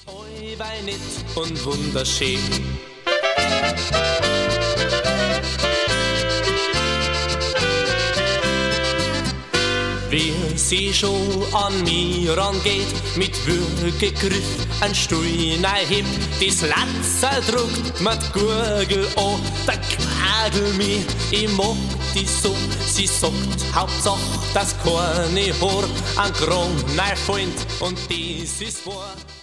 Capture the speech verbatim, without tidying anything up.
Oi, wei nett und wunderschön. Wie sie schon an mir rangeht, mit Würgegriff ein Stuhl hebt, das Latzer druckt mit Gurgel an, der Quadel mich, ich mag die so, sie sagt, Hauptsache, dass keine Haar an Kron nein fällt, und das ist wahr.